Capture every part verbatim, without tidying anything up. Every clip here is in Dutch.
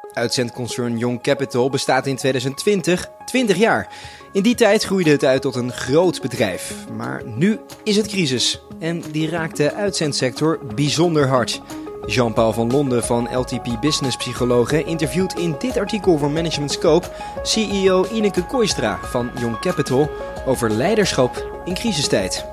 Uitzendconcern Young Capital bestaat in twintig twintig twintig jaar. In die tijd groeide het uit tot een groot bedrijf. Maar nu is het crisis. En die raakt de uitzendsector bijzonder hard. Jean-Paul van Londen van L T P Business Psychologen interviewt in dit artikel voor Management Scope C E O Ineke Kooistra van Young Capital over leiderschap in crisistijd.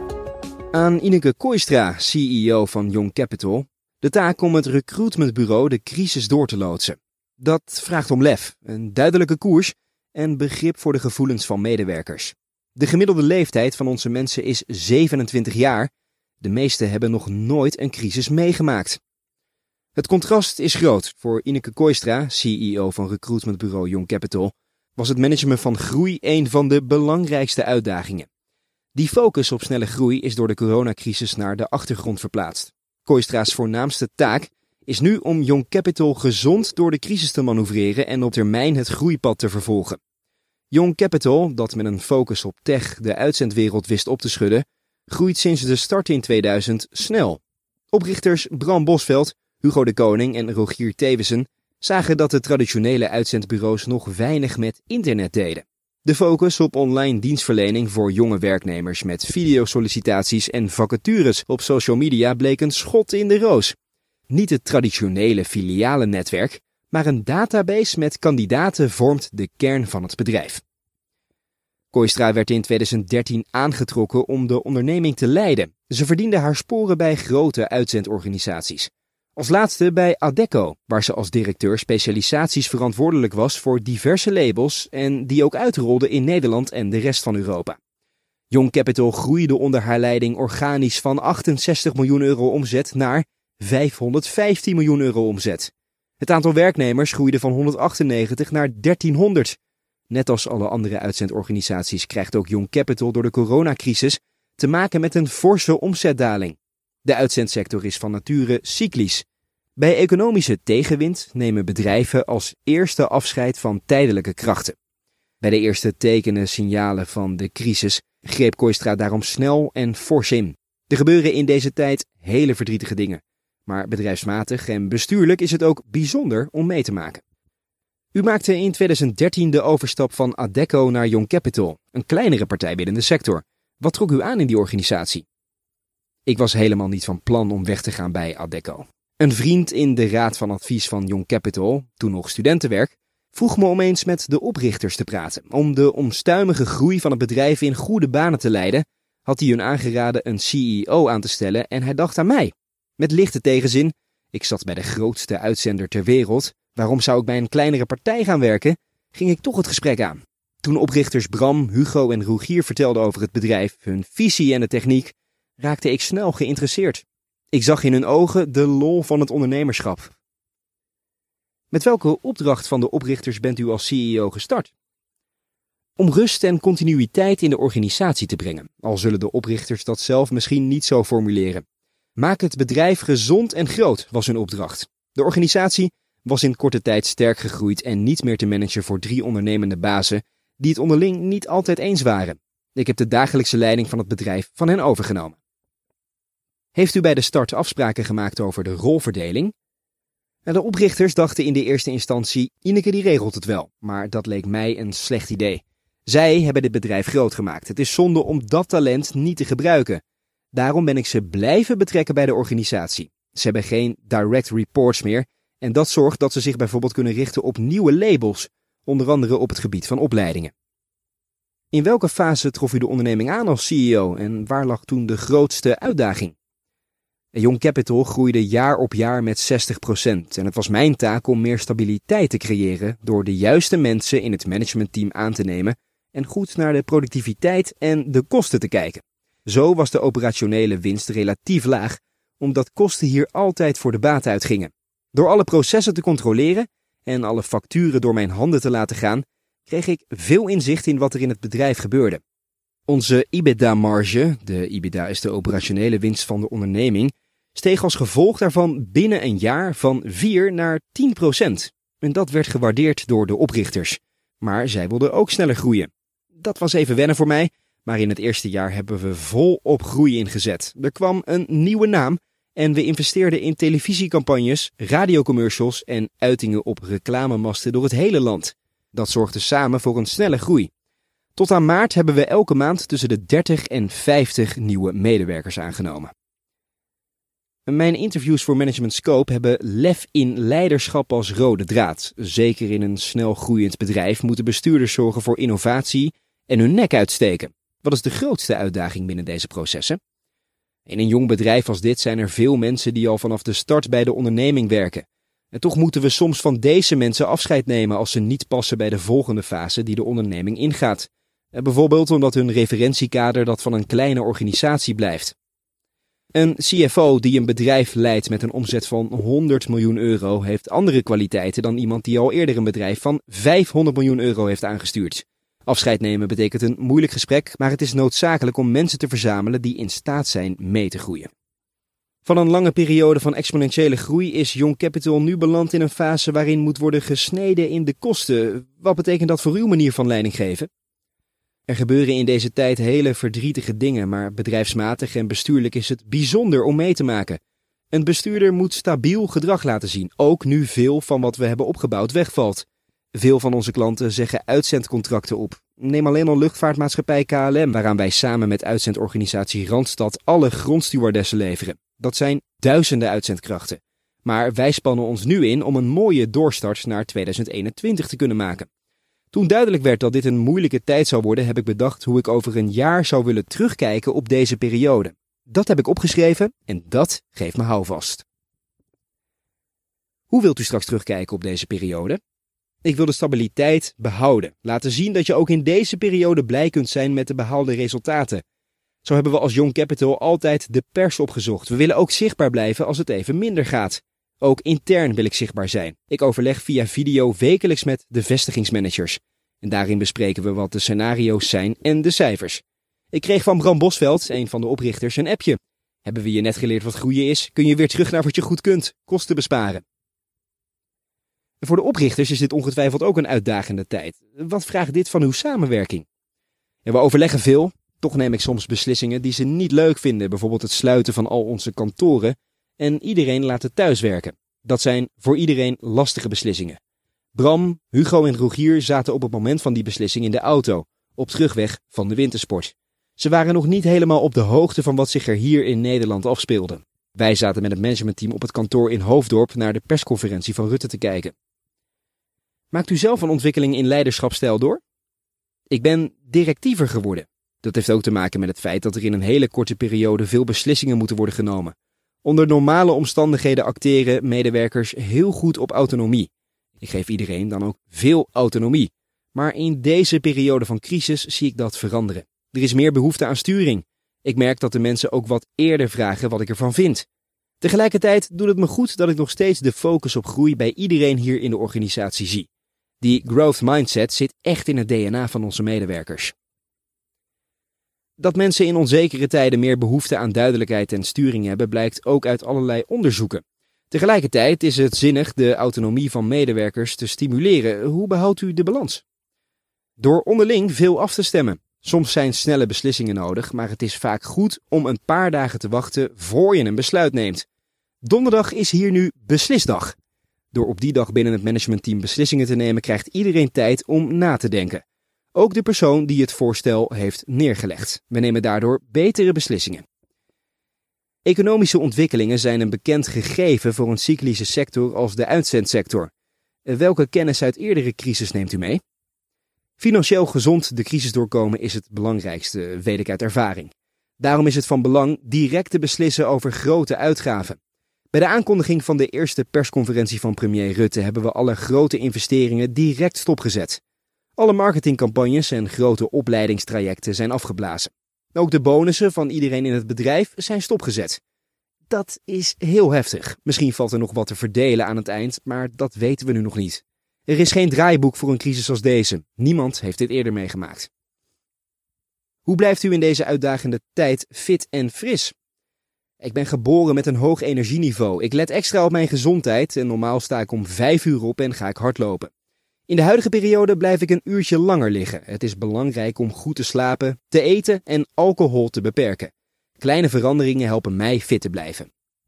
Aan Ineke Kooistra, C E O van Young Capital, de taak om het recruitmentbureau de crisis door te loodsen. Dat vraagt om lef, een duidelijke koers en begrip voor de gevoelens van medewerkers. De gemiddelde leeftijd van onze mensen is zevenentwintig jaar. De meesten hebben nog nooit een crisis meegemaakt. Het contrast is groot. Voor Ineke Kooistra, C E O van recruitmentbureau Young Capital, was het management van groei een van de belangrijkste uitdagingen. Die focus op snelle groei is door de coronacrisis naar de achtergrond verplaatst. Kooistra's voornaamste taak is nu om Young Capital gezond door de crisis te manoeuvreren en op termijn het groeipad te vervolgen. Young Capital, dat met een focus op tech de uitzendwereld wist op te schudden, groeit sinds de start in tweeduizend snel. Oprichters Bram Bosveld, Hugo de Koning en Rogier Tevessen zagen dat de traditionele uitzendbureaus nog weinig met internet deden. De focus op online dienstverlening voor jonge werknemers met videosollicitaties en vacatures op social media bleek een schot in de roos. Niet het traditionele filialennetwerk, maar een database met kandidaten vormt de kern van het bedrijf. Kooistra werd in twintig dertien aangetrokken om de onderneming te leiden. Ze verdiende haar sporen bij grote uitzendorganisaties. Als laatste bij Adecco, waar ze als directeur specialisaties verantwoordelijk was voor diverse labels en die ook uitrolde in Nederland en de rest van Europa. Young Capital groeide onder haar leiding organisch van achtenzestig miljoen euro omzet naar vijfhonderdvijftien miljoen euro omzet. Het aantal werknemers groeide van honderdachtennegentig naar dertienhonderd. Net als alle andere uitzendorganisaties krijgt ook Young Capital door de coronacrisis te maken met een forse omzetdaling. De uitzendsector is van nature cyclisch. Bij economische tegenwind nemen bedrijven als eerste afscheid van tijdelijke krachten. Bij de eerste tekenen signalen van de crisis greep Kooistra daarom snel en fors in. Er gebeuren in deze tijd hele verdrietige dingen. Maar bedrijfsmatig en bestuurlijk is het ook bijzonder om mee te maken. U maakte in twintig dertien de overstap van Adecco naar Young Capital, een kleinere partij binnen de sector. Wat trok u aan in die organisatie? Ik was helemaal niet van plan om weg te gaan bij Adecco. Een vriend in de raad van advies van Young Capital, toen nog studentenwerk, vroeg me om eens met de oprichters te praten. Om de omstuimige groei van het bedrijf in goede banen te leiden, had hij hun aangeraden een C E O aan te stellen en hij dacht aan mij. Met lichte tegenzin, ik zat bij de grootste uitzender ter wereld, waarom zou ik bij een kleinere partij gaan werken, ging ik toch het gesprek aan. Toen oprichters Bram, Hugo en Rogier vertelden over het bedrijf, hun visie en de techniek, raakte ik snel geïnteresseerd. Ik zag in hun ogen de lol van het ondernemerschap. Met welke opdracht van de oprichters bent u als C E O gestart? Om rust en continuïteit in de organisatie te brengen, al zullen de oprichters dat zelf misschien niet zo formuleren. Maak het bedrijf gezond en groot, was hun opdracht. De organisatie was in korte tijd sterk gegroeid en niet meer te managen voor drie ondernemende bazen die het onderling niet altijd eens waren. Ik heb de dagelijkse leiding van het bedrijf van hen overgenomen. Heeft u bij de start afspraken gemaakt over de rolverdeling? De oprichters dachten in de eerste instantie, Ineke die regelt het wel, maar dat leek mij een slecht idee. Zij hebben dit bedrijf groot gemaakt. Het is zonde om dat talent niet te gebruiken. Daarom ben ik ze blijven betrekken bij de organisatie. Ze hebben geen direct reports meer en dat zorgt dat ze zich bijvoorbeeld kunnen richten op nieuwe labels, onder andere op het gebied van opleidingen. In welke fase trof u de onderneming aan als C E O en waar lag toen de grootste uitdaging? Young Capital groeide jaar op jaar met zestig procent en het was mijn taak om meer stabiliteit te creëren door de juiste mensen in het managementteam aan te nemen en goed naar de productiviteit en de kosten te kijken. Zo was de operationele winst relatief laag, omdat kosten hier altijd voor de baat uitgingen. Door alle processen te controleren en alle facturen door mijn handen te laten gaan, kreeg ik veel inzicht in wat er in het bedrijf gebeurde. Onze EBITDA-marge, de EBITDA is de operationele winst van de onderneming, steeg als gevolg daarvan binnen een jaar van vier naar tien procent. En dat werd gewaardeerd door de oprichters. Maar zij wilden ook sneller groeien. Dat was even wennen voor mij, maar in het eerste jaar hebben we vol op groei ingezet. Er kwam een nieuwe naam En we investeerden in televisiecampagnes, radiocommercials en uitingen op reclamemasten door het hele land. Dat zorgde samen voor een snelle groei. Tot aan maart hebben we elke maand tussen de dertig en vijftig nieuwe medewerkers aangenomen. Mijn interviews voor Management Scope hebben lef in leiderschap als rode draad. Zeker in een snel groeiend bedrijf moeten bestuurders zorgen voor innovatie en hun nek uitsteken. Wat is de grootste uitdaging binnen deze processen? In een jong bedrijf als dit zijn er veel mensen die al vanaf de start bij de onderneming werken. En toch moeten we soms van deze mensen afscheid nemen als ze niet passen bij de volgende fase die de onderneming ingaat. Bijvoorbeeld omdat hun referentiekader dat van een kleine organisatie blijft. Een C F O die een bedrijf leidt met een omzet van honderd miljoen euro heeft andere kwaliteiten dan iemand die al eerder een bedrijf van vijfhonderd miljoen euro heeft aangestuurd. Afscheid nemen betekent een moeilijk gesprek, maar het is noodzakelijk om mensen te verzamelen die in staat zijn mee te groeien. Van een lange periode van exponentiële groei is Young Capital nu beland in een fase waarin moet worden gesneden in de kosten. Wat betekent dat voor uw manier van leiding geven? Er gebeuren in deze tijd hele verdrietige dingen, maar bedrijfsmatig en bestuurlijk is het bijzonder om mee te maken. Een bestuurder moet stabiel gedrag laten zien, ook nu veel van wat we hebben opgebouwd wegvalt. Veel van onze klanten zeggen uitzendcontracten op. Neem alleen al luchtvaartmaatschappij K L M, waaraan wij samen met uitzendorganisatie Randstad alle grondstewardessen leveren. Dat zijn duizenden uitzendkrachten. Maar wij spannen ons nu in om een mooie doorstart naar tweeduizend eenentwintig te kunnen maken. Toen duidelijk werd dat dit een moeilijke tijd zou worden, heb ik bedacht hoe ik over een jaar zou willen terugkijken op deze periode. Dat heb ik opgeschreven en dat geeft me houvast. Hoe wilt u straks terugkijken op deze periode? Ik wil de stabiliteit behouden. Laten zien dat je ook in deze periode blij kunt zijn met de behaalde resultaten. Zo hebben we als Young Capital altijd de pers opgezocht. We willen ook zichtbaar blijven als het even minder gaat. Ook intern wil ik zichtbaar zijn. Ik overleg via video wekelijks met de vestigingsmanagers. En daarin bespreken we wat de scenario's zijn en de cijfers. Ik kreeg van Bram Bosveld, een van de oprichters, een appje. Hebben we je net geleerd wat groeien is? Kun je weer terug naar wat je goed kunt. Kosten besparen. Voor de oprichters is dit ongetwijfeld ook een uitdagende tijd. Wat vraagt dit van uw samenwerking? Ja, we overleggen veel. Toch neem ik soms beslissingen die ze niet leuk vinden. Bijvoorbeeld het sluiten van al onze kantoren. En iedereen laten thuiswerken. Dat zijn voor iedereen lastige beslissingen. Bram, Hugo en Rogier zaten op het moment van die beslissing in de auto, op terugweg van de wintersport. Ze waren nog niet helemaal op de hoogte van wat zich er hier in Nederland afspeelde. Wij zaten met het managementteam op het kantoor in Hoofddorp naar de persconferentie van Rutte te kijken. Maakt u zelf een ontwikkeling in leiderschapsstijl door? Ik ben directiever geworden. Dat heeft ook te maken met het feit dat er in een hele korte periode veel beslissingen moeten worden genomen. Onder normale omstandigheden acteren medewerkers heel goed op autonomie. Ik geef iedereen dan ook veel autonomie. Maar in deze periode van crisis zie ik dat veranderen. Er is meer behoefte aan sturing. Ik merk dat de mensen ook wat eerder vragen wat ik ervan vind. Tegelijkertijd doet het me goed dat ik nog steeds de focus op groei bij iedereen hier in de organisatie zie. Die growth mindset zit echt in het D N A van onze medewerkers. Dat mensen in onzekere tijden meer behoefte aan duidelijkheid en sturing hebben, blijkt ook uit allerlei onderzoeken. Tegelijkertijd is het zinnig de autonomie van medewerkers te stimuleren. Hoe behoudt u de balans? Door onderling veel af te stemmen. Soms zijn snelle beslissingen nodig, maar het is vaak goed om een paar dagen te wachten voor je een besluit neemt. Donderdag is hier nu beslisdag. Door op die dag binnen het managementteam beslissingen te nemen, krijgt iedereen tijd om na te denken. Ook de persoon die het voorstel heeft neergelegd. We nemen daardoor betere beslissingen. Economische ontwikkelingen zijn een bekend gegeven voor een cyclische sector als de uitzendsector. Welke kennis uit eerdere crisis neemt u mee? Financieel gezond de crisis doorkomen is het belangrijkste, weet ik uit ervaring. Daarom is het van belang direct te beslissen over grote uitgaven. Bij de aankondiging van de eerste persconferentie van premier Rutte hebben we alle grote investeringen direct stopgezet. Alle marketingcampagnes en grote opleidingstrajecten zijn afgeblazen. Ook de bonussen van iedereen in het bedrijf zijn stopgezet. Dat is heel heftig. Misschien valt er nog wat te verdelen aan het eind, maar dat weten we nu nog niet. Er is geen draaiboek voor een crisis als deze. Niemand heeft dit eerder meegemaakt. Hoe blijft u in deze uitdagende tijd fit en fris? Ik ben geboren met een hoog energieniveau. Ik let extra op mijn gezondheid en normaal sta ik om vijf uur op en ga ik hardlopen. In de huidige periode blijf ik een uurtje langer liggen. Het is belangrijk om goed te slapen, te eten en alcohol te beperken. Kleine veranderingen helpen mij fit te blijven.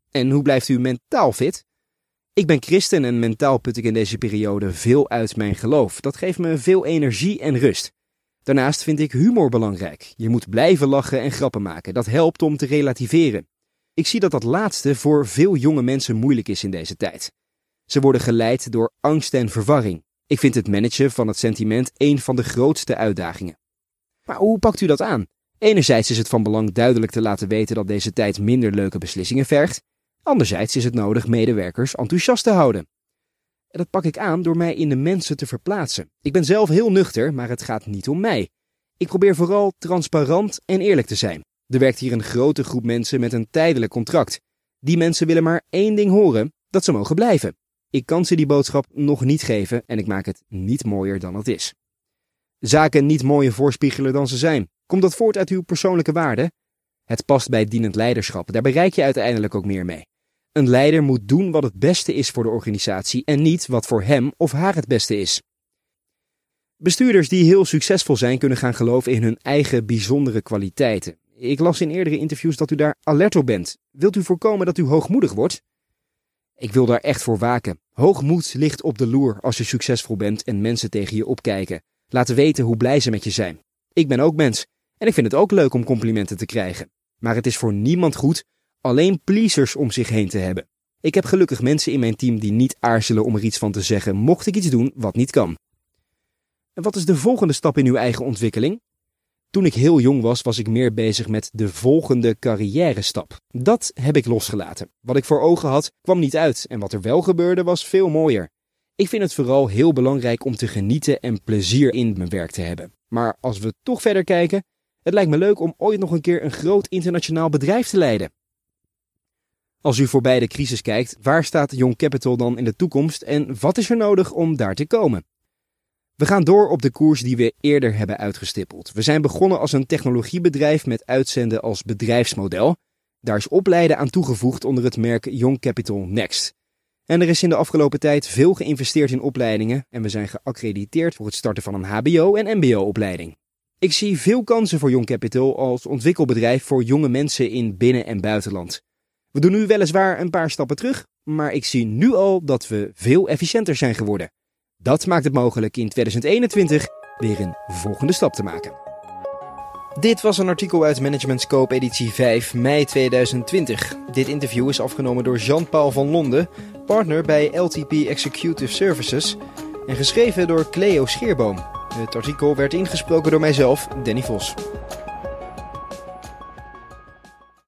En hoe blijft u mentaal fit? Ik ben christen en mentaal put ik in deze periode veel uit mijn geloof. Dat geeft me veel energie en rust. Daarnaast vind ik humor belangrijk. Je moet blijven lachen en grappen maken. Dat helpt om te relativeren. Ik zie dat dat laatste voor veel jonge mensen moeilijk is in deze tijd. Ze worden geleid door angst en verwarring. Ik vind het managen van het sentiment een van de grootste uitdagingen. Maar hoe pakt u dat aan? Enerzijds is het van belang duidelijk te laten weten dat deze tijd minder leuke beslissingen vergt. Anderzijds is het nodig medewerkers enthousiast te houden. En dat pak ik aan door mij in de mensen te verplaatsen. Ik ben zelf heel nuchter, maar het gaat niet om mij. Ik probeer vooral transparant en eerlijk te zijn. Er werkt hier een grote groep mensen met een tijdelijk contract. Die mensen willen maar één ding horen, dat ze mogen blijven. Ik kan ze die boodschap nog niet geven en ik maak het niet mooier dan het is. Zaken niet mooier voorspiegelen dan ze zijn. Komt dat voort uit uw persoonlijke waarden? Het past bij dienend leiderschap. Daar bereik je uiteindelijk ook meer mee. Een leider moet doen wat het beste is voor de organisatie en niet wat voor hem of haar het beste is. Bestuurders die heel succesvol zijn kunnen gaan geloven in hun eigen bijzondere kwaliteiten. Ik las in eerdere interviews dat u daar alert op bent. Wilt u voorkomen dat u hoogmoedig wordt? Ik wil daar echt voor waken. Hoogmoed ligt op de loer als je succesvol bent en mensen tegen je opkijken. Laten weten hoe blij ze met je zijn. Ik ben ook mens en ik vind het ook leuk om complimenten te krijgen. Maar het is voor niemand goed alleen pleasers om zich heen te hebben. Ik heb gelukkig mensen in mijn team die niet aarzelen om er iets van te zeggen, mocht ik iets doen wat niet kan. En wat is de volgende stap in uw eigen ontwikkeling? Toen ik heel jong was, was ik meer bezig met de volgende carrière-stap. Dat heb ik losgelaten. Wat ik voor ogen had, kwam niet uit en wat er wel gebeurde was veel mooier. Ik vind het vooral heel belangrijk om te genieten en plezier in mijn werk te hebben. Maar als we toch verder kijken, het lijkt me leuk om ooit nog een keer een groot internationaal bedrijf te leiden. Als u voorbij de crisis kijkt, waar staat Young Capital dan in de toekomst en wat is er nodig om daar te komen? We gaan door op de koers die we eerder hebben uitgestippeld. We zijn begonnen als een technologiebedrijf met uitzenden als bedrijfsmodel. Daar is opleiden aan toegevoegd onder het merk Young Capital Next. En er is in de afgelopen tijd veel geïnvesteerd in opleidingen en we zijn geaccrediteerd voor het starten van een H B O- en M B O-opleiding. Ik zie veel kansen voor Young Capital als ontwikkelbedrijf voor jonge mensen in binnen- en buitenland. We doen nu weliswaar een paar stappen terug, maar ik zie nu al dat we veel efficiënter zijn geworden. Dat maakt het mogelijk in tweeduizend eenentwintig weer een volgende stap te maken. Dit was een artikel uit Management Scope editie vijf, mei tweeduizend twintig. Dit interview is afgenomen door Jean-Paul van Londen, partner bij L T P Executive Services en geschreven door Cleo Scheerboom. Het artikel werd ingesproken door mijzelf, Danny Vos.